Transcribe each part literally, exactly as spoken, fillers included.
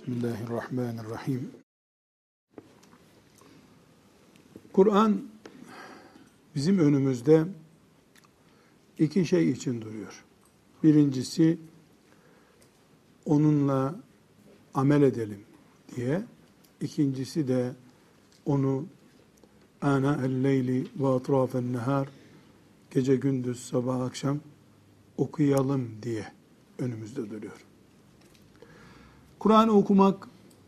Bismillahirrahmanirrahim. Kur'an bizim önümüzde iki şey için duruyor. Birincisi onunla amel edelim diye. İkincisi de onu ana el-leyli ve atrafen nehar, gece gündüz sabah akşam okuyalım diye önümüzde duruyor. Kur'an'ı okumak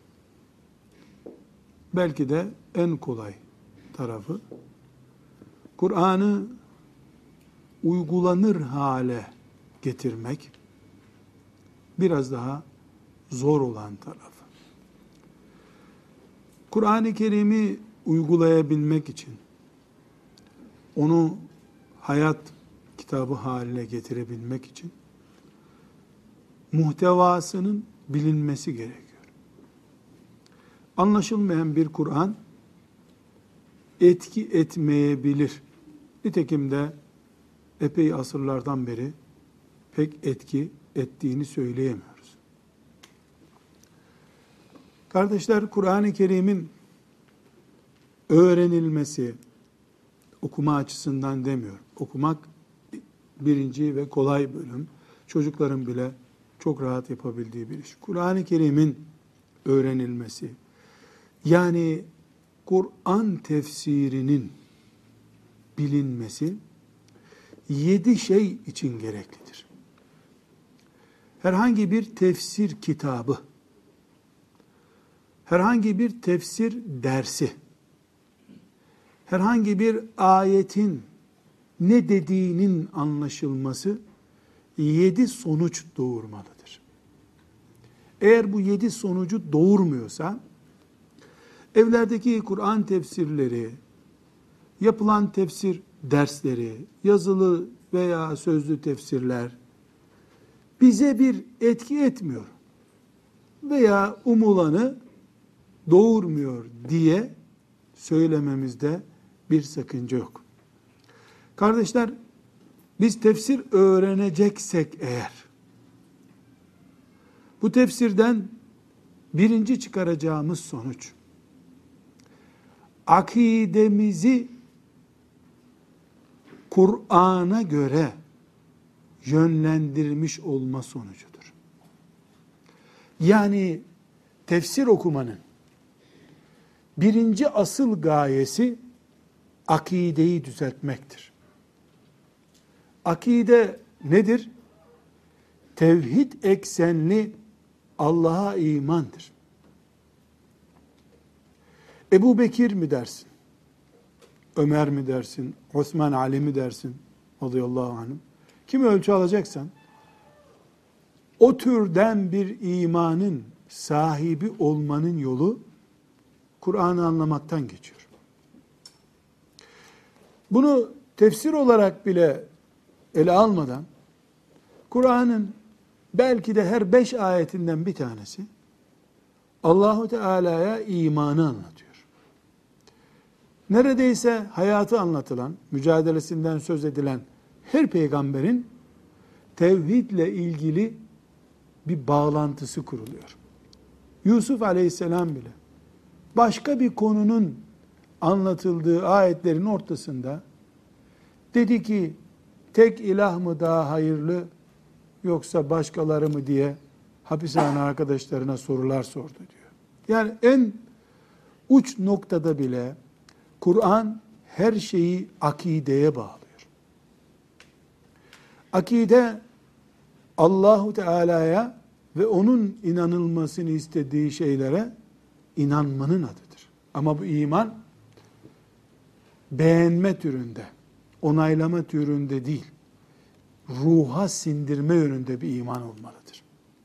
belki de en kolay tarafı. Kur'an'ı uygulanır hale getirmek biraz daha zor olan tarafı. Kur'an-ı Kerim'i uygulayabilmek için, onu hayat kitabı haline getirebilmek için muhtevasının bilinmesi gerekiyor. Anlaşılmayan bir Kur'an etki etmeyebilir. Nitekim de epey asırlardan beri pek etki ettiğini söyleyemiyoruz. Kardeşler, Kur'an-ı Kerim'in öğrenilmesi, okuma açısından demiyorum. Okumak birinci ve kolay bölüm. Çocukların bile çok rahat yapabildiği bir iş. Kur'an-ı Kerim'in öğrenilmesi, yani Kur'an tefsirinin bilinmesi yedi şey için gereklidir. Herhangi bir tefsir kitabı, herhangi bir tefsir dersi, herhangi bir ayetin ne dediğinin anlaşılması yedi sonuç doğurmalıdır. Eğer bu yedi sonucu doğurmuyorsa, evlerdeki Kur'an tefsirleri, yapılan tefsir dersleri, yazılı veya sözlü tefsirler bize bir etki etmiyor veya umulanı doğurmuyor diye söylememizde bir sakınca yok. Kardeşler, biz tefsir öğreneceksek eğer, bu tefsirden birinci çıkaracağımız sonuç, akidemizi Kur'an'a göre yönlendirmiş olma sonucudur. Yani tefsir okumanın birinci asıl gayesi akideyi düzeltmektir. Akide nedir? Tevhid eksenli Allah'a imandır. Ebu Bekir mi dersin? Ömer mi dersin? Osman, Ali mi dersin? Radıyallahu anh. Kimi ölçü alacaksan, o türden bir imanın sahibi olmanın yolu Kur'an'ı anlamaktan geçiyor. Bunu tefsir olarak bile ele almadan, Kur'an'ın belki de her beş ayetinden bir tanesi Allahu Teala'ya imanı anlatıyor. Neredeyse hayatı anlatılan, mücadelesinden söz edilen her peygamberin tevhidle ilgili bir bağlantısı kuruluyor. Yusuf Aleyhisselam bile başka bir konunun anlatıldığı ayetlerin ortasında dedi ki, tek ilah mı daha hayırlı yoksa başkaları mı diye hapishane arkadaşlarına sorular sordu diyor. Yani en uç noktada bile Kur'an her şeyi akideye bağlıyor. Akide Allahu Teala'ya ve onun inanılmasını istediği şeylere inanmanın adıdır. Ama bu iman beğenme türünde, onaylama türünde değil, ruha sindirme yönünde bir iman olmalıdır.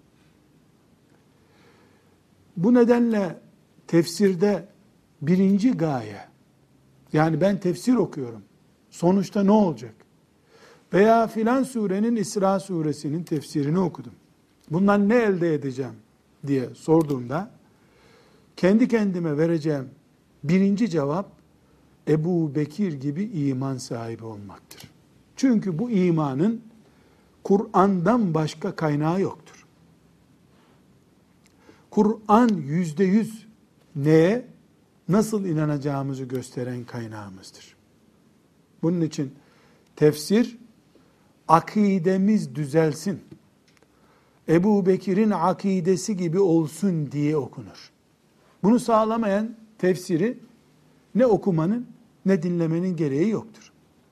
Bu nedenle tefsirde birinci gaye, yani ben tefsir okuyorum, sonuçta ne olacak? Veya filan surenin, İsra suresinin tefsirini okudum, bundan ne elde edeceğim diye sorduğumda, kendi kendime vereceğim birinci cevap, Ebu Bekir gibi iman sahibi olmaktır. Çünkü bu imanın Kur'an'dan başka kaynağı yoktur. Kur'an yüzde yüz neye, nasıl inanacağımızı gösteren kaynağımızdır. Bunun için tefsir, akidemiz düzelsin, Ebu Bekir'in akidesi gibi olsun diye okunur. Bunu sağlamayan tefsiri ne okumanın ne dinlemenin gereği yoktur.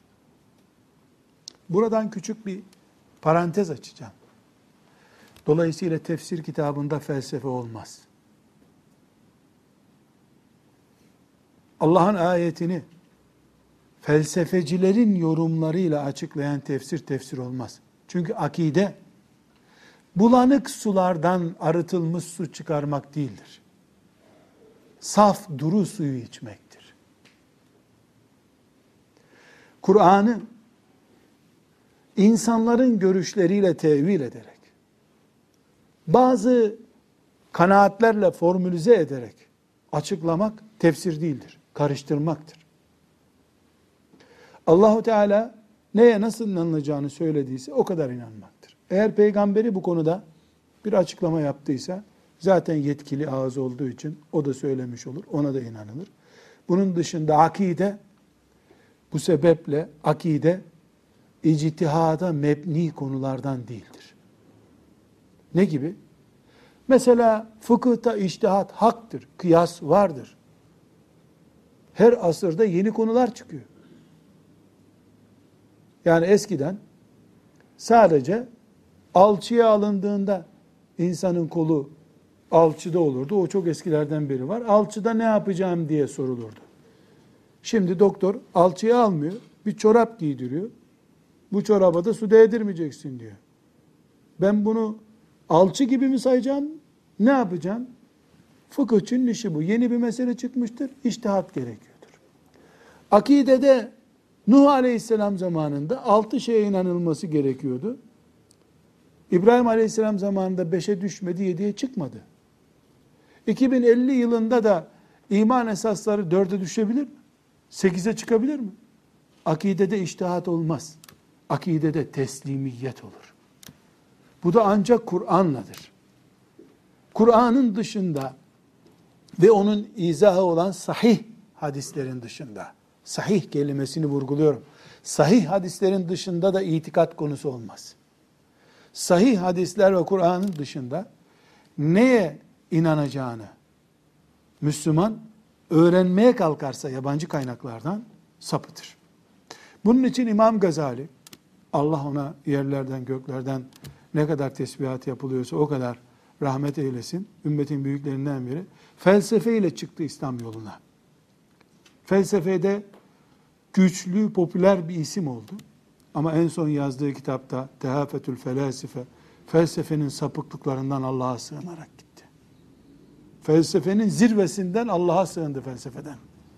Buradan küçük bir parantez açacağım. Dolayısıyla tefsir kitabında felsefe olmaz. Allah'ın ayetini felsefecilerin yorumlarıyla açıklayan tefsir tefsir olmaz. Çünkü akide bulanık sulardan arıtılmış su çıkarmak değildir. Saf duru suyu içmektir. Kur'an'ı insanların görüşleriyle tevil ederek, bazı kanaatlerle formülize ederek açıklamak tefsir değildir. Karıştırmaktır. Allahu Teala neye nasıl inanılacağını söylediyse o kadar inanmaktır. Eğer peygamberi bu konuda bir açıklama yaptıysa zaten yetkili ağız olduğu için o da söylemiş olur. Ona da inanılır. Bunun dışında akide, bu sebeple akide ictihada mebni konulardan değildir. Ne gibi? Mesela fıkıhta içtihat haktır, kıyas vardır. Her asırda yeni konular çıkıyor. Yani eskiden sadece alçıya alındığında insanın kolu alçıda olurdu. O çok eskilerden beri var. Alçıda ne yapacağım diye sorulurdu. Şimdi doktor alçıya almıyor, bir çorap giydiriyor. Bu çoraba da su değdirmeyeceksin diyor. Ben bunu alçı gibi mi sayacağım? Ne yapacağım? Fıkıhçının işi bu. Yeni bir mesele çıkmıştır. İçtihat gerekiyordur. Akidede Nuh Aleyhisselam zamanında altı şeye inanılması gerekiyordu. İbrahim Aleyhisselam zamanında beşe düşmedi, yediye çıkmadı. iki bin elli yılında da iman esasları dörde düşebilir mi? sekize çıkabilir mi? Akidede içtihat olmaz. Akidede teslimiyet olur. Bu da ancak Kur'an'ladır. Kur'an'ın dışında ve onun izahı olan sahih hadislerin dışında, sahih kelimesini vurguluyorum. Sahih hadislerin dışında da itikat konusu olmaz. Sahih hadisler ve Kur'an'ın dışında neye inanacağını Müslüman öğrenmeye kalkarsa yabancı kaynaklardan sapıtır. Bunun için İmam Gazali, Allah ona yerlerden göklerden ne kadar tesbihat yapılıyorsa o kadar rahmet eylesin, ümmetin büyüklerinden biri, felsefeyle çıktı İslam yoluna. Felsefede güçlü, popüler bir isim oldu. Ama en son yazdığı kitapta Tehafetül Felasife, felsefenin sapıklıklarından Allah'a sığınarak gitti. Felsefenin zirvesinden Allah'a sığındı felsefeden.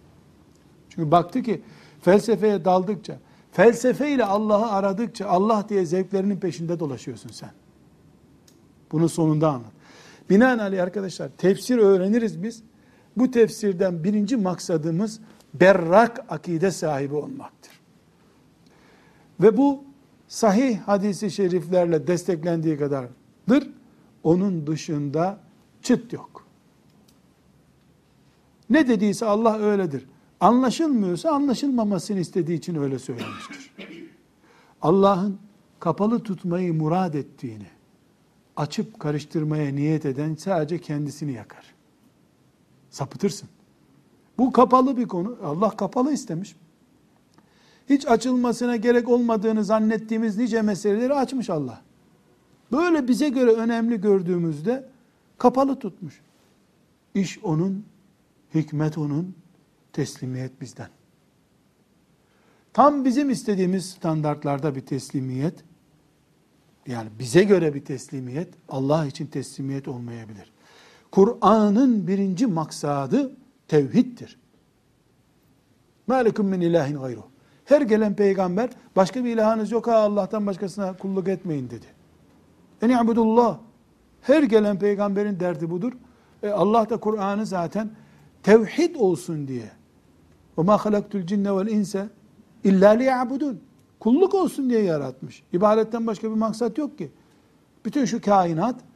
Çünkü baktı ki felsefeye daldıkça, felsefeyle Allah'ı aradıkça Allah diye zevklerinin peşinde dolaşıyorsun sen. Bunu sonunda anlat. Binaenaleyh arkadaşlar tefsir öğreniriz biz. Bu tefsirden birinci maksadımız berrak akide sahibi olmaktır. Ve bu sahih hadisi şeriflerle desteklendiği kadardır. Onun dışında çıt yok. Ne dediyse Allah öyledir. Anlaşılmıyorsa anlaşılmamasını istediği için öyle söylemiştir. Allah'ın kapalı tutmayı murad ettiğini açıp karıştırmaya niyet eden sadece kendisini yakar. Sapıtırsın. Bu kapalı bir konu. Allah kapalı istemiş. Hiç açılmasına gerek olmadığını zannettiğimiz nice meseleleri açmış Allah. Böyle bize göre önemli gördüğümüzde kapalı tutmuş. İş onun, hikmet onun, teslimiyet bizden. Tam bizim istediğimiz standartlarda bir teslimiyet, yani bize göre bir teslimiyet, Allah için teslimiyet olmayabilir. Kur'an'ın birinci maksadı tevhiddir. مَا لَكُمْ مِنْ اِلٰهٍ غَيْرُهُ. Her gelen peygamber, başka bir ilahınız yok ha Allah'tan başkasına kulluk etmeyin dedi. اَنْ يَعْبُدُ اللّٰهِ. Her gelen peygamberin derdi budur. E Allah da Kur'an'ı zaten tevhid olsun diye. وَمَا خَلَقْتُ الْجِنَّ وَالْاِنْسَ اِلَّا لِيَعْبُدُونَ. Kulluk olsun diye yaratmış. İbadetten başka bir maksat yok ki. Bütün şu kainat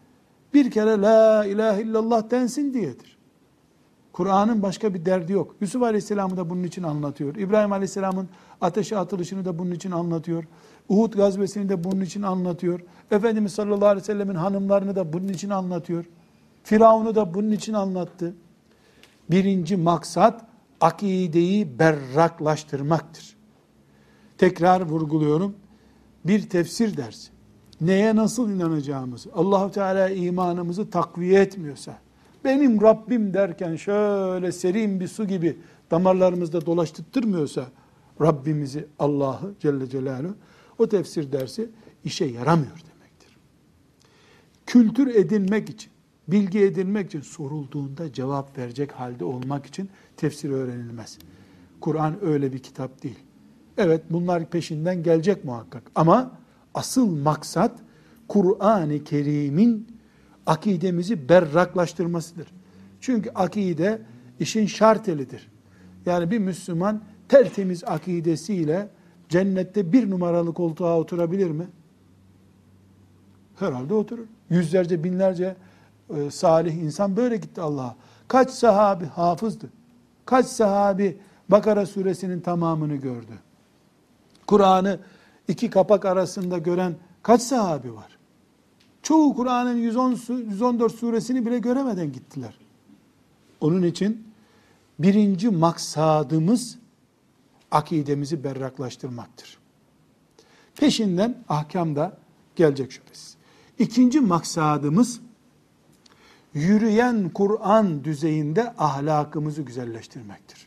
Bir kere la ilahe illallah densin diyedir. Kur'an'ın başka bir derdi yok. Yusuf Aleyhisselam'ı da bunun için anlatıyor. İbrahim Aleyhisselam'ın ateşe atılışını da bunun için anlatıyor. Uhud gazvesini de bunun için anlatıyor. Efendimiz sallallahu aleyhi ve sellemin hanımlarını da bunun için anlatıyor. Firavun'u da bunun için anlattı. Birinci maksat akideyi berraklaştırmaktır. Tekrar vurguluyorum. Bir tefsir dersi. Neye nasıl inanacağımızı, Allah-u Teala imanımızı takviye etmiyorsa, benim Rabbim derken şöyle serin bir su gibi damarlarımızda dolaştırmıyorsa Rabbimizi, Allah'ı Celle Celaluhu, o tefsir dersi işe yaramıyor demektir. Kültür edinmek için, bilgi edinmek için, sorulduğunda cevap verecek halde olmak için tefsir öğrenilmez. Kur'an öyle bir kitap değil. Evet, bunlar peşinden gelecek muhakkak ama asıl maksat Kur'an-ı Kerim'in akidemizi berraklaştırmasıdır. Çünkü akide işin şartelidir. Yani bir Müslüman tertemiz akidesiyle cennette bir numaralı koltuğa oturabilir mi? Herhalde oturur. Yüzlerce, binlerce e, salih insan böyle gitti Allah'a. Kaç sahabi hafızdı? Kaç sahabi Bakara suresinin tamamını gördü? Kur'an'ı iki kapak arasında gören kaç sahabi var? Çoğu Kur'an'ın yüz on, yüz on dört suresini bile göremeden gittiler. Onun için birinci maksadımız akidemizi berraklaştırmaktır. Peşinden ahkam da gelecek şüphesiz. İkinci maksadımız yürüyen Kur'an düzeyinde ahlakımızı güzelleştirmektir.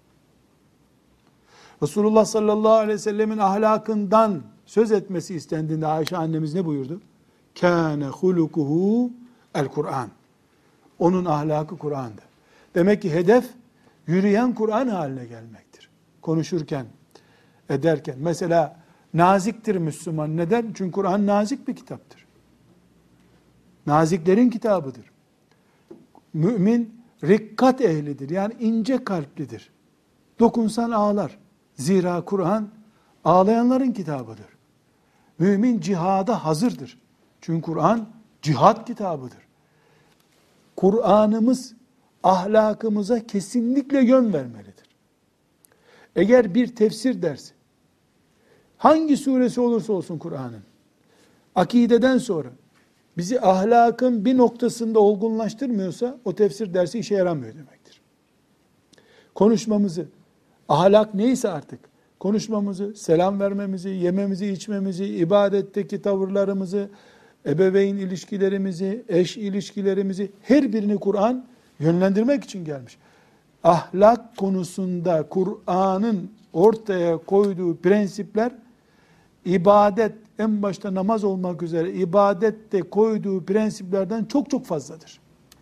Resulullah sallallahu aleyhi ve sellemin ahlakından söz etmesi istendiğinde Ayşe annemiz ne buyurdu? Kâne hulukuhu el Kur'an. Onun ahlakı Kur'an'dı. Demek ki hedef yürüyen Kur'an haline gelmektir. Konuşurken, ederken. Mesela naziktir Müslüman. Neden? Çünkü Kur'an nazik bir kitaptır. Naziklerin kitabıdır. Mümin rikkat ehlidir. Yani ince kalplidir. Dokunsan ağlar. Zira Kur'an ağlayanların kitabıdır. Mümin cihada hazırdır. Çünkü Kur'an cihat kitabıdır. Kur'an'ımız ahlakımıza kesinlikle yön vermelidir. Eğer bir tefsir dersi, hangi suresi olursa olsun Kur'an'ın, akideden sonra bizi ahlakın bir noktasında olgunlaştırmıyorsa o tefsir dersi işe yaramıyor demektir. Konuşmamızı, ahlak neyse artık, konuşmamızı, selam vermemizi, yememizi, içmemizi, ibadetteki tavırlarımızı, ebeveyn ilişkilerimizi, eş ilişkilerimizi, her birini Kur'an yönlendirmek için gelmiş. Ahlak konusunda Kur'an'ın ortaya koyduğu prensipler, ibadet, en başta namaz olmak üzere, ibadette koyduğu prensiplerden çok çok fazladır.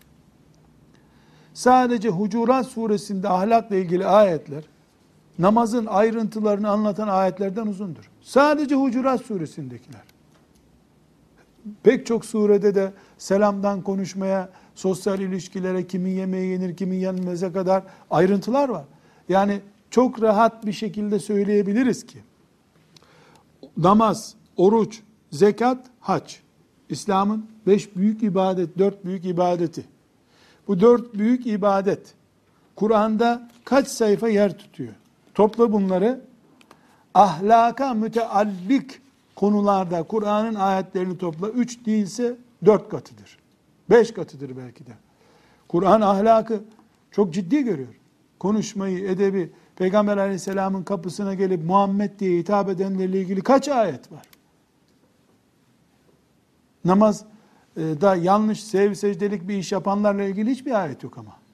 Sadece Hucurat suresinde ahlakla ilgili ayetler, namazın ayrıntılarını anlatan ayetlerden uzundur. Sadece Hucurat suresindekiler. Pek çok surede de selamdan konuşmaya, sosyal ilişkilere, kimin yemeği yenir, kimin yenmeze kadar ayrıntılar var. Yani çok rahat bir şekilde söyleyebiliriz ki, namaz, oruç, zekat, hac, İslam'ın beş büyük ibadet, dört büyük ibadeti. Bu dört büyük ibadet, Kur'an'da kaç sayfa yer tutuyor? Topla bunları, ahlaka müteallik konularda Kur'an'ın ayetlerini topla, üç değilse dört katıdır. Beş katıdır belki de. Kur'an ahlakı çok ciddi görüyor. Konuşmayı, edebi, Peygamber aleyhisselamın kapısına gelip Muhammed diye hitap edenlerle ilgili kaç ayet var? Namazda yanlış, sev secdelik bir iş yapanlarla ilgili hiçbir ayet yok ama.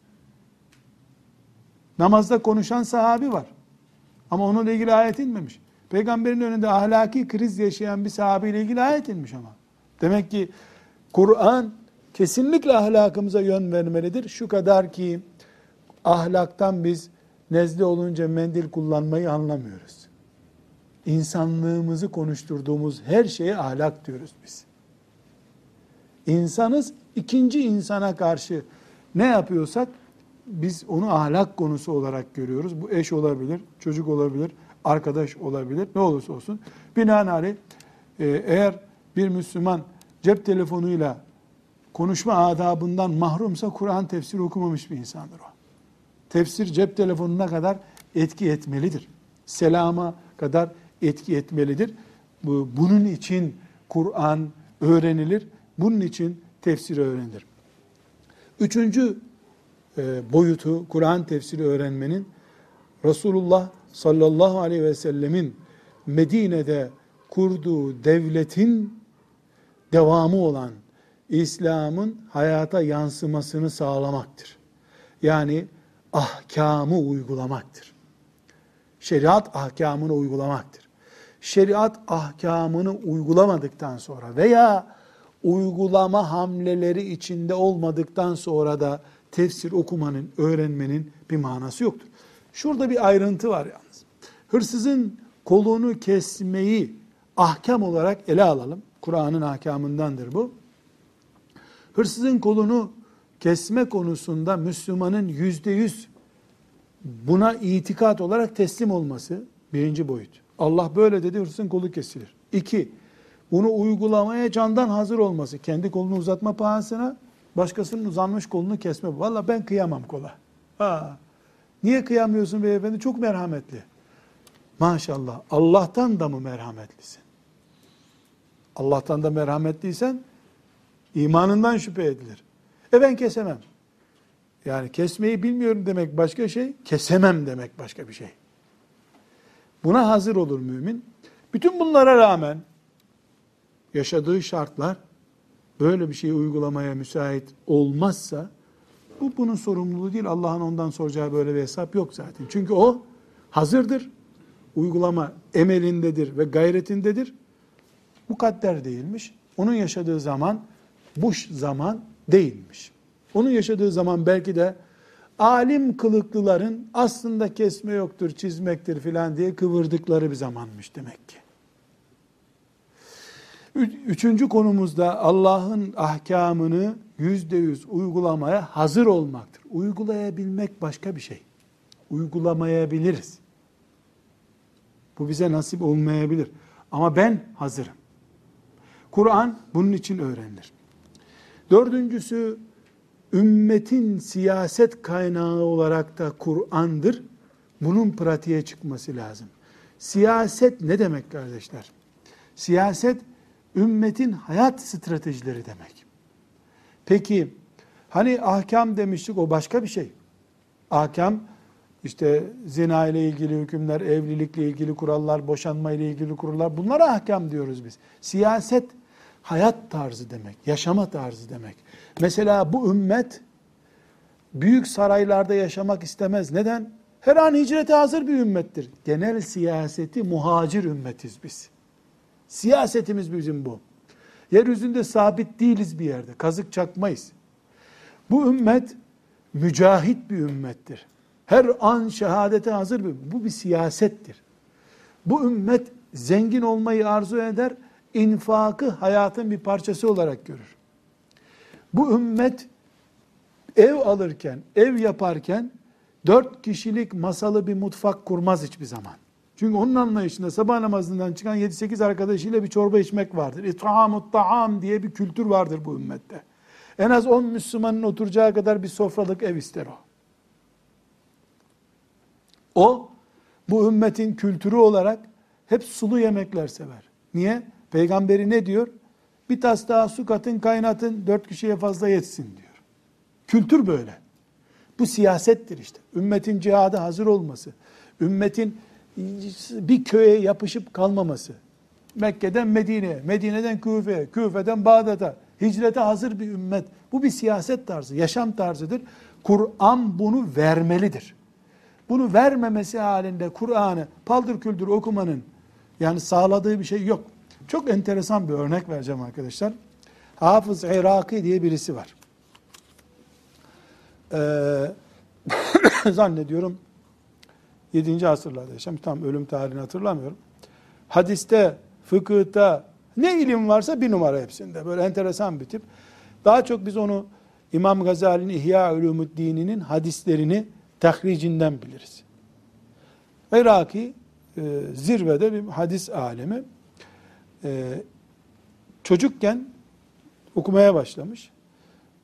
Namazda konuşan sahabi var. Ama onunla ilgili ayet inmemiş. Peygamberin önünde ahlaki kriz yaşayan bir sahabeyle ilgili ayet inmiş ama. Demek ki Kur'an kesinlikle ahlakımıza yön vermelidir. Şu kadar ki ahlaktan biz nezle olunca mendil kullanmayı anlamıyoruz. İnsanlığımızı konuşturduğumuz her şeye ahlak diyoruz biz. İnsanız, ikinci insana karşı ne yapıyorsak biz onu ahlak konusu olarak görüyoruz. Bu eş olabilir, çocuk olabilir, arkadaş olabilir, ne olursa olsun. Binaenaleyh eğer bir Müslüman cep telefonuyla konuşma adabından mahrumsa Kur'an tefsiri okumamış bir insandır o. Tefsir cep telefonuna kadar etki etmelidir. Selama kadar etki etmelidir. Bunun için Kur'an öğrenilir. Bunun için tefsir öğrenilir. Üçüncü boyutu Kur'an tefsiri öğrenmenin, Resulullah sallallahu aleyhi ve sellemin Medine'de kurduğu devletin devamı olan İslam'ın hayata yansımasını sağlamaktır. Yani ahkamı uygulamaktır. Şeriat ahkamını uygulamaktır. Şeriat ahkamını uygulamadıktan sonra veya uygulama hamleleri içinde olmadıktan sonra da tefsir okumanın, öğrenmenin bir manası yoktur. Şurada bir ayrıntı var yalnız. Hırsızın kolunu kesmeyi ahkam olarak ele alalım. Kur'an'ın ahkamındandır bu. Hırsızın kolunu kesme konusunda Müslümanın yüzde yüz buna itikat olarak teslim olması birinci boyut. Allah böyle dedi, hırsızın kolu kesilir. İki, bunu uygulamaya candan hazır olması. Kendi kolunu uzatma pahasına başkasının uzanmış kolunu kesme. Vallahi ben kıyamam kola. Ha, niye kıyamıyorsun beyefendi? Çok merhametli. Maşallah. Allah'tan da mı merhametlisin? Allah'tan da merhametliysen imanından şüphe edilir. E ben kesemem. Yani kesmeyi bilmiyorum demek başka şey, kesemem demek başka bir şey. Buna hazır olur mümin. Bütün bunlara rağmen yaşadığı şartlar böyle bir şeyi uygulamaya müsait olmazsa bu bunun sorumluluğu değil. Allah'ın ondan soracağı böyle bir hesap yok zaten. Çünkü o hazırdır. Uygulama emelindedir ve gayretindedir. Mukadder değilmiş. Onun yaşadığı zaman bu zaman değilmiş. Onun yaşadığı zaman belki de alim kılıklıların aslında kesme yoktur, çizmektir filan diye kıvırdıkları bir zamanmış demek ki. Üçüncü konumuzda Allah'ın ahkamını yüzde yüz uygulamaya hazır olmaktır. Uygulayabilmek başka bir şey. Uygulamayabiliriz. Bu bize nasip olmayabilir. Ama ben hazırım. Kur'an bunun için öğrenilir. Dördüncüsü, ümmetin siyaset kaynağı olarak da Kur'an'dır. Bunun pratiğe çıkması lazım. Siyaset ne demek kardeşler? Siyaset, ümmetin hayat stratejileri demek. Peki, hani ahkam demiştik, o başka bir şey. Ahkam, işte zina ile ilgili hükümler, evlilikle ilgili kurallar, boşanma ile ilgili kurallar, bunlara ahkam diyoruz biz. Siyaset, hayat tarzı demek, yaşama tarzı demek. Mesela bu ümmet, büyük saraylarda yaşamak istemez. Neden? Her an hicrete hazır bir ümmettir. Genel siyaseti muhacir ümmetiz biz. Siyasetimiz bizim bu. Yeryüzünde sabit değiliz bir yerde. Kazık çakmayız. Bu ümmet mücahit bir ümmettir. Her an şehadete hazır bir. Bu bir siyasettir. Bu ümmet zengin olmayı arzu eder, infakı hayatın bir parçası olarak görür. Bu ümmet ev alırken, ev yaparken dört kişilik masalı bir mutfak kurmaz hiçbir zaman. Çünkü onun anlayışında sabah namazından çıkan yedi sekiz arkadaşıyla bir çorba içmek vardır. İt'amut ta'am diye bir kültür vardır bu ümmette. En az on Müslümanın oturacağı kadar bir sofralık ev ister o. O, bu ümmetin kültürü olarak hep sulu yemekler sever. Niye? Peygamberi ne diyor? Bir tas daha su katın, kaynatın, dört kişiye fazla yetsin diyor. Kültür böyle. Bu siyasettir işte. Ümmetin cihada hazır olması, ümmetin bir köye yapışıp kalmaması, Mekke'den Medine'ye, Medine'den Küfe'ye, Küfe'den Bağdat'a, hicrete hazır bir ümmet. Bu bir siyaset tarzı, yaşam tarzıdır. Kur'an bunu vermelidir. Bunu vermemesi halinde Kur'an'ı paldır küldür okumanın yani sağladığı bir şey yok. Çok enteresan bir örnek vereceğim arkadaşlar. Hafız Iraki diye birisi var. Ee, zannediyorum yedinci asırlarda yaşamış. Tam ölüm tarihini hatırlamıyorum. Hadiste, fıkıhta ne ilim varsa bir numara hepsinde. Böyle enteresan bir tip. Daha çok biz onu İmam Gazali'nin İhya Ulumuddin'inin hadislerini tahricinden biliriz. Iraki e, zirvede bir hadis alemi. E, çocukken okumaya başlamış.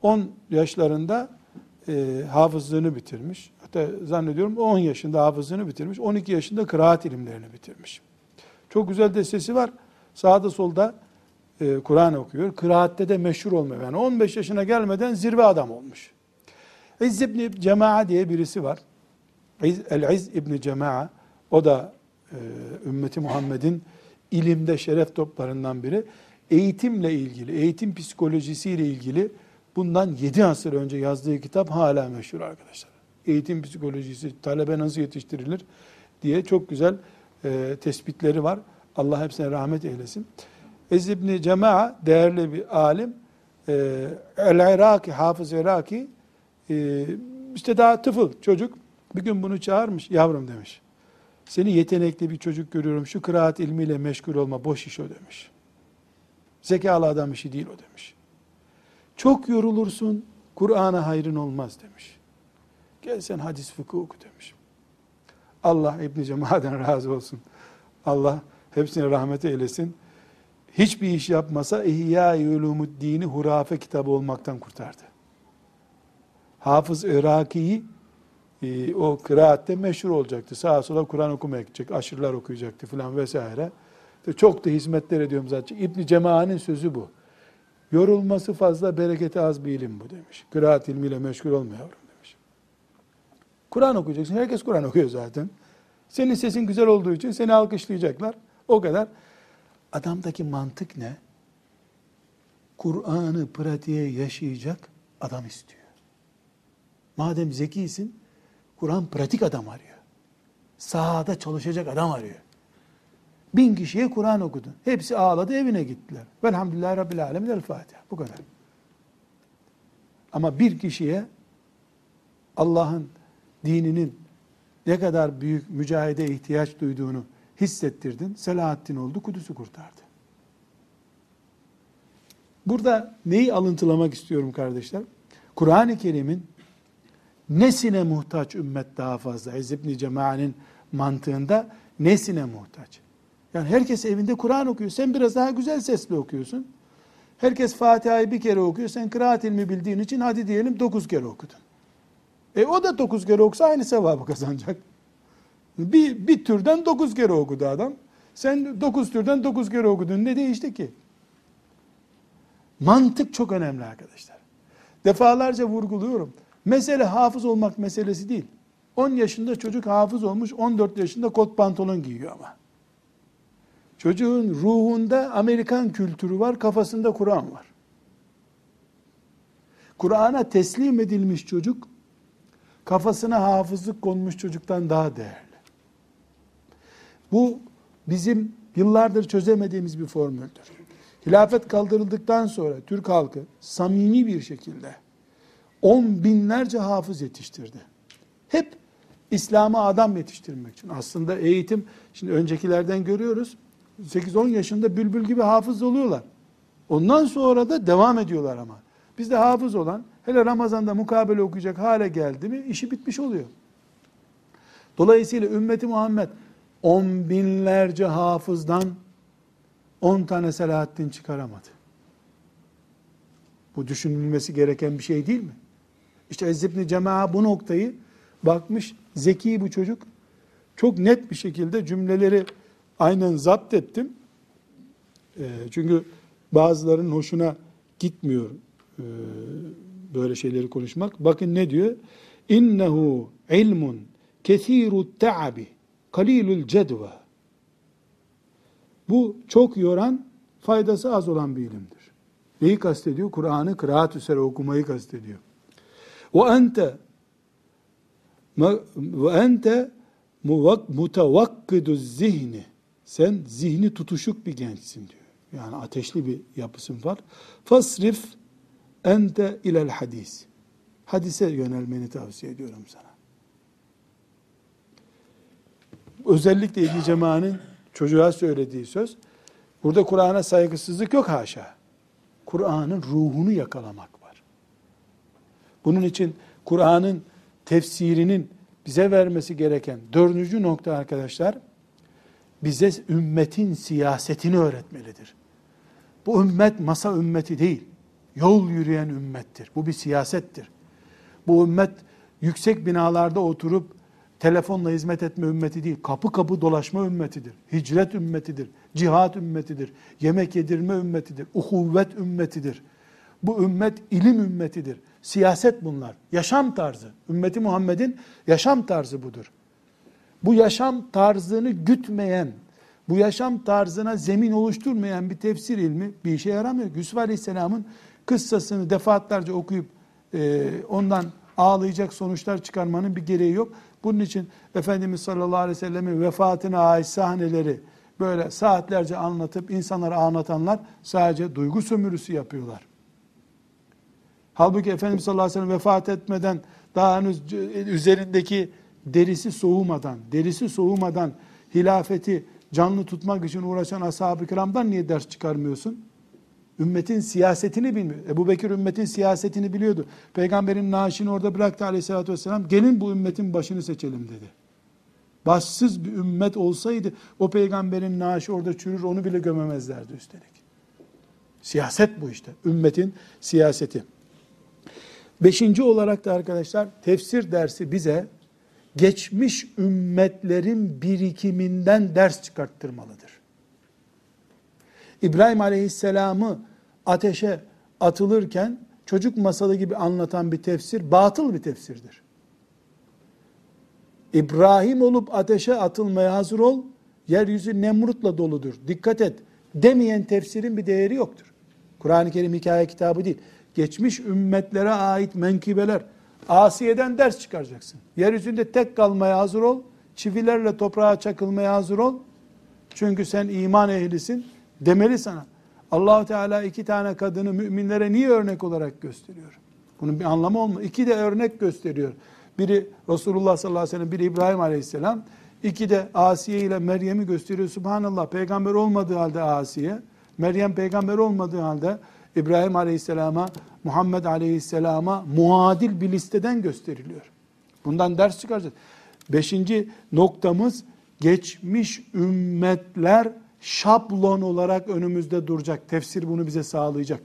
on yaşlarında e, hafızlığını bitirmiş. Hatta zannediyorum on yaşında hafızlığını bitirmiş. on iki yaşında kıraat ilimlerini bitirmiş. Çok güzel de sesi var. Sağda solda e, Kur'an okuyor. Kıraatte de meşhur olmuyor. Yani on beş yaşına gelmeden zirve adam olmuş. İzz ibn Cema'a diye birisi var. El-İzz ibn Cema'a, o da e, ümmeti Muhammed'in ilimde şeref toplarından biri. Eğitimle ilgili, eğitim psikolojisiyle ilgili bundan yedi asır önce yazdığı kitap hala meşhur arkadaşlar. Eğitim psikolojisi, talebe nasıl yetiştirilir diye çok güzel e, tespitleri var. Allah hepsine rahmet eylesin. İzz ibn Cema'a değerli bir alim. E, El-Iraki, Hafız Iraki, e, işte daha tıfıl çocuk. Bir gün bunu çağırmış, yavrum demiş. Seni yetenekli bir çocuk görüyorum, şu kıraat ilmiyle meşgul olma, boş iş o demiş. Zekalı adam işi değil o demiş. Çok yorulursun, Kur'an'a hayrın olmaz demiş. Gel sen hadis fıkıh oku demiş. Allah İbn Cema'dan razı olsun. Allah hepsine rahmet eylesin. Hiçbir iş yapmasa İhya-i Ulumuddin'i hurafe kitabı olmaktan kurtardı. Hafız Iraki'yi e, o kıraatte meşhur olacaktı. Sağa sola Kur'an okumaya gidecek, aşırılar okuyacaktı filan vesaire. Çok da hizmetler ediyorum zaten. İbn Cema'nın sözü bu. Yorulması fazla, bereketi az bir ilim bu demiş. Kıraat ilmiyle meşgul olma yavrum demiş. Kur'an okuyacaksın. Herkes Kur'an okuyor zaten. Senin sesin güzel olduğu için seni alkışlayacaklar. O kadar. Adamdaki mantık ne? Kur'an'ı pratiğe yaşayacak adam istiyor. Madem zekisin, Kur'an pratik adam arıyor. Sahada çalışacak adam arıyor. Bin kişiye Kur'an okudun. Hepsi ağladı, evine gittiler. Velhamdülillahi Rabbil Alemin, El Fatiha. Bu kadar. Ama bir kişiye Allah'ın dininin ne kadar büyük mücahide ihtiyaç duyduğunu hissettirdin. Selahaddin oldu, Kudüs'ü kurtardı. Burada neyi alıntılamak istiyorum kardeşler? Kur'an-ı Kerim'in nesine muhtaç ümmet daha fazla? İzz ibn Cema'nın mantığında nesine muhtaç? Yani herkes evinde Kur'an okuyor. Sen biraz daha güzel sesle okuyorsun. Herkes Fatiha'yı bir kere okuyor. Sen kıraat ilmi bildiğin için hadi diyelim dokuz kere okudun. E o da dokuz kere okusa aynı sevabı kazanacak. Bir, bir türden dokuz kere okudu adam. Sen dokuz türden dokuz kere okudun. Ne değişti ki? Mantık çok önemli arkadaşlar. Defalarca vurguluyorum. Mesele hafız olmak meselesi değil. on yaşında çocuk hafız olmuş, on dört yaşında kot pantolon giyiyor ama. Çocuğun ruhunda Amerikan kültürü var, kafasında Kur'an var. Kur'an'a teslim edilmiş çocuk, kafasına hafızlık konmuş çocuktan daha değerli. Bu bizim yıllardır çözemediğimiz bir formüldür. Hilafet kaldırıldıktan sonra Türk halkı samimi bir şekilde on binlerce hafız yetiştirdi. Hep İslam'a adam yetiştirmek için. Aslında eğitim, şimdi öncekilerden görüyoruz, sekiz on yaşında bülbül gibi hafız oluyorlar. Ondan sonra da devam ediyorlar ama. Bizde hafız olan, hele Ramazan'da mukabele okuyacak hale geldi mi, işi bitmiş oluyor. Dolayısıyla ümmeti Muhammed on binlerce hafızdan on tane Selahaddin çıkaramadı. Bu düşünülmesi gereken bir şey değil mi? İşte İzz ibn Cema'a bu noktayı bakmış, zeki bu çocuk. Çok net bir şekilde cümleleri aynen zapt ettim. E, çünkü bazılarının hoşuna gitmiyor e, böyle şeyleri konuşmak. Bakın ne diyor? İnnehu ilmun kesiru ta'abi kalilul cedva. Bu çok yoran, faydası az olan bir ilimdir. Neyi kastediyor? Kur'an'ı kıraat üzere okumayı kastediyor. Ve ente ve ente mutavakkidu zihni. Sen zihni tutuşuk bir gençsin diyor. Yani ateşli bir yapısın var. Fasrif ente ilel hadis. Hadise yönelmeni tavsiye ediyorum sana. Özellikle İbn Cema'nın çocuğa söylediği söz, burada Kur'an'a saygısızlık yok haşa. Kur'an'ın ruhunu yakalamak var. Bunun için Kur'an'ın tefsirinin bize vermesi gereken dördüncü nokta arkadaşlar, bize ümmetin siyasetini öğretmelidir. Bu ümmet masa ümmeti değil. yol yürüyen ümmettir. Bu bir siyasettir. Bu ümmet yüksek binalarda oturup telefonla hizmet etme ümmeti değil, kapı kapı dolaşma ümmetidir. Hicret ümmetidir, cihat ümmetidir, yemek yedirme ümmetidir, uhuvvet ümmetidir. Bu ümmet ilim ümmetidir. Siyaset bunlar. Yaşam tarzı. Ümmeti Muhammed'in yaşam tarzı budur. Bu yaşam tarzını gütmeyen, bu yaşam tarzına zemin oluşturmayan bir tefsir ilmi bir işe yaramıyor. Yusuf Aleyhisselam'ın kıssasını defaatlerce okuyup e, ondan ağlayacak sonuçlar çıkarmanın bir gereği yok. Bunun için Efendimiz sallallahu aleyhi ve sellemin vefatına ait sahneleri böyle saatlerce anlatıp insanlara anlatanlar sadece duygu sömürüsü yapıyorlar. Halbuki Efendimiz sallallahu aleyhi ve sellem vefat etmeden daha henüz üzerindeki derisi soğumadan, derisi soğumadan hilafeti canlı tutmak için uğraşan ashab-ı kiramdan niye ders çıkarmıyorsun? Ümmetin siyasetini bilmiyor. Ebu Bekir ümmetin siyasetini biliyordu. Peygamberin naaşını orada bıraktı aleyhissalatü vesselam. Gelin bu ümmetin başını seçelim dedi. Başsız bir ümmet olsaydı o peygamberin naaşı orada çürür, onu bile gömemezlerdi üstelik. Siyaset bu işte. Ümmetin siyaseti. Beşinci olarak da arkadaşlar tefsir dersi bize geçmiş ümmetlerin birikiminden ders çıkarttırmalıdır. İbrahim Aleyhisselam'ı ateşe atılırken çocuk masalı gibi anlatan bir tefsir batıl bir tefsirdir. İbrahim olup ateşe atılmaya hazır ol, yeryüzü Nemrut'la doludur, dikkat et demeyen tefsirin bir değeri yoktur. Kur'an-ı Kerim hikaye kitabı değil. Geçmiş ümmetlere ait menkıbeler, Asiye'den ders çıkaracaksın. Yeryüzünde tek kalmaya hazır ol, çivilerle toprağa çakılmaya hazır ol. Çünkü sen iman ehlisin demeli sana. Allah-u Teala iki tane kadını müminlere niye örnek olarak gösteriyor? Bunun bir anlamı olmuyor. İki de örnek gösteriyor. Biri Resulullah sallallahu aleyhi ve sellem, biri İbrahim aleyhisselam. İki de Asiye ile Meryem'i gösteriyor. Subhanallah, peygamber olmadığı halde Asiye, Meryem peygamber olmadığı halde İbrahim aleyhisselama, Muhammed aleyhisselama muadil bir listeden gösteriliyor. Bundan ders çıkaracağız. Beşinci noktamız, geçmiş ümmetler şablon olarak önümüzde duracak. Tefsir bunu bize sağlayacak.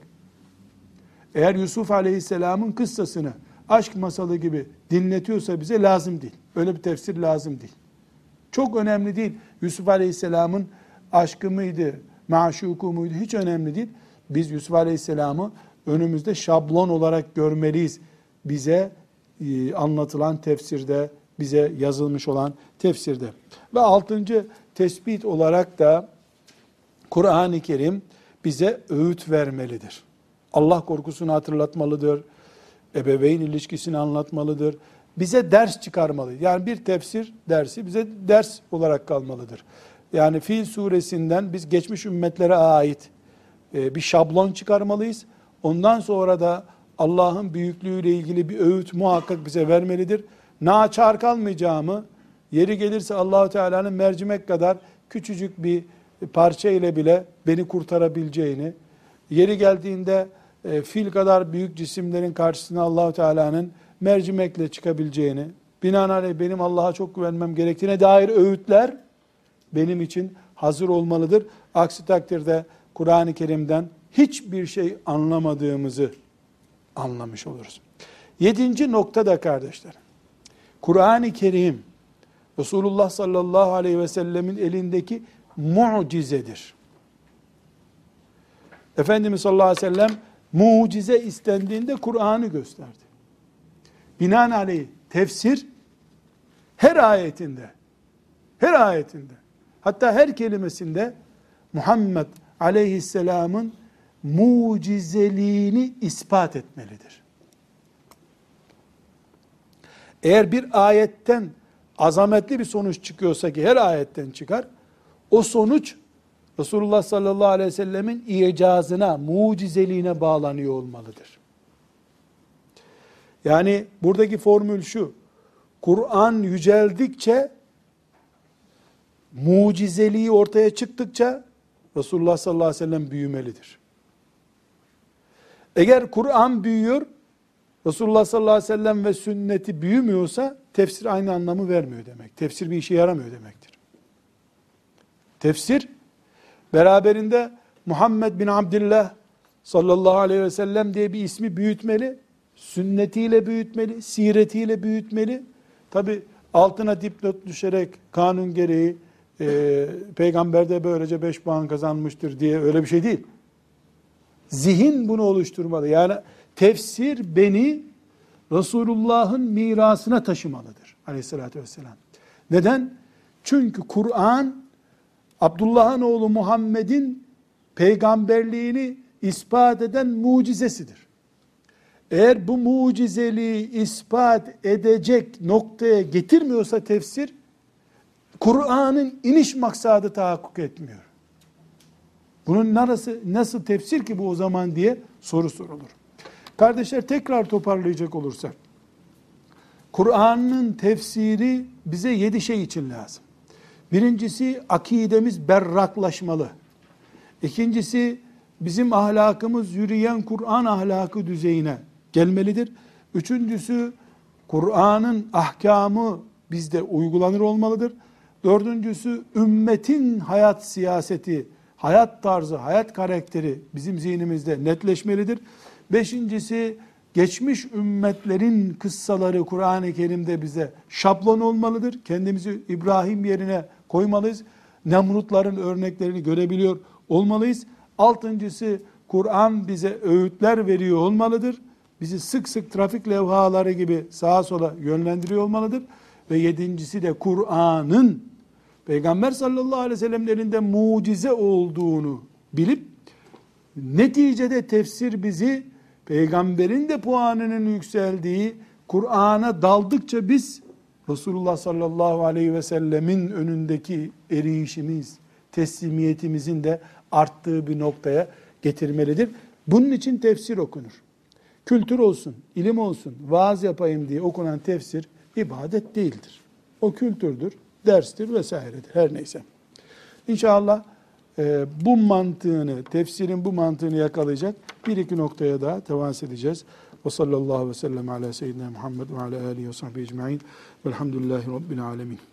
Eğer Yusuf Aleyhisselam'ın kıssasını aşk masalı gibi dinletiyorsa bize lazım değil. Öyle bir tefsir lazım değil. Çok önemli değil. Yusuf Aleyhisselam'ın aşkı mıydı, maşuku muydu hiç önemli değil. Biz Yusuf Aleyhisselam'ı önümüzde şablon olarak görmeliyiz. Bize e, anlatılan tefsirde, bize yazılmış olan tefsirde. Ve altıncı tespit olarak da Kur'an-ı Kerim bize öğüt vermelidir. Allah korkusunu hatırlatmalıdır. Ebeveyn ilişkisini anlatmalıdır. Bize ders çıkarmalı. Yani bir tefsir dersi bize ders olarak kalmalıdır. Yani Fil suresinden biz geçmiş ümmetlere ait bir şablon çıkarmalıyız. Ondan sonra da Allah'ın büyüklüğüyle ilgili bir öğüt muhakkak bize vermelidir. Naçar kalmayacağımı, yeri gelirse Allah-u Teala'nın mercimek kadar küçücük bir parça ile bile beni kurtarabileceğini, yeri geldiğinde e, fil kadar büyük cisimlerin karşısına Allah-u Teala'nın mercimekle çıkabileceğini, binaenaleyh benim Allah'a çok güvenmem gerektiğine dair öğütler benim için hazır olmalıdır. Aksi takdirde Kur'an-ı Kerim'den hiçbir şey anlamadığımızı anlamış oluruz. Yedinci noktada kardeşler, Kur'an-ı Kerim, Resulullah sallallahu aleyhi ve sellemin elindeki mucizedir. Efendimiz sallallahu aleyhi ve sellem mucize istendiğinde Kur'an'ı gösterdi. Binaenaleyh tefsir her ayetinde, her ayetinde, hatta her kelimesinde Muhammed aleyhisselamın mucizeliğini ispat etmelidir. Eğer bir ayetten azametli bir sonuç çıkıyorsa ki her ayetten çıkar, o sonuç Resulullah sallallahu aleyhi ve sellemin icazına, mucizeliğine bağlanıyor olmalıdır. Yani buradaki formül şu: Kur'an yüceldikçe, mucizeliği ortaya çıktıkça Resulullah sallallahu aleyhi ve sellem büyümelidir. Eğer Kur'an büyüyor, Resulullah sallallahu aleyhi ve sellem ve sünneti büyümüyorsa tefsir aynı anlamı vermiyor demek. Tefsir bir işe yaramıyor demektir. Tefsir beraberinde Muhammed bin Abdullah sallallahu aleyhi ve sellem diye bir ismi büyütmeli, sünnetiyle büyütmeli, siretiyle büyütmeli. Tabi altına dipnot düşerek kanun gereği e, peygamber de böylece beş puan kazanmıştır diye öyle bir şey değil. Zihin bunu oluşturmalı. Yani tefsir beni Resulullah'ın mirasına taşımalıdır aleyhissalatü vesselam. Neden? Çünkü Kur'an Abdullah'ın oğlu Muhammed'in peygamberliğini ispat eden mucizesidir. Eğer bu mucizeliği ispat edecek noktaya getirmiyorsa tefsir, Kur'an'ın iniş maksadı tahakkuk etmiyor. Bunun nasıl, nasıl tefsir ki bu o zaman diye soru sorulur. Kardeşler, tekrar toparlayacak olursak, Kur'an'ın tefsiri bize yedi şey için lazım. Birincisi, akidemiz berraklaşmalı. İkincisi, bizim ahlakımız yürüyen Kur'an ahlakı düzeyine gelmelidir. Üçüncüsü, Kur'an'ın ahkamı bizde uygulanır olmalıdır. Dördüncüsü, ümmetin hayat siyaseti, hayat tarzı, hayat karakteri bizim zihnimizde netleşmelidir. Beşincisi, geçmiş ümmetlerin kıssaları Kur'an-ı Kerim'de bize şablon olmalıdır. Kendimizi İbrahim yerine koymalıyız. Nemrutların örneklerini görebiliyor olmalıyız. Altıncısı, Kur'an bize öğütler veriyor olmalıdır. Bizi sık sık trafik levhaları gibi sağa sola yönlendiriyor olmalıdır. Ve yedincisi de Kur'an'ın Peygamber sallallahu aleyhi ve sellem'in elinde mucize olduğunu bilip, neticede tefsir bizi Peygamberin de puanının yükseldiği Kur'an'a daldıkça biz Resulullah sallallahu aleyhi ve sellemin önündeki erişimiz, teslimiyetimizin de arttığı bir noktaya getirmelidir. Bunun için tefsir okunur. Kültür olsun, ilim olsun, vaaz yapayım diye okunan tefsir ibadet değildir. O kültürdür, derstir vesairedir, her neyse. İnşallah e, bu mantığını, tefsirin bu mantığını yakalayacak bir iki noktaya daha temas edeceğiz. Ve sallallahu aleyhi ve sellem ala seyyidina Muhammed ve ala alihi ve sahbihi ecma'in velhamdülillahi rabbil alemin.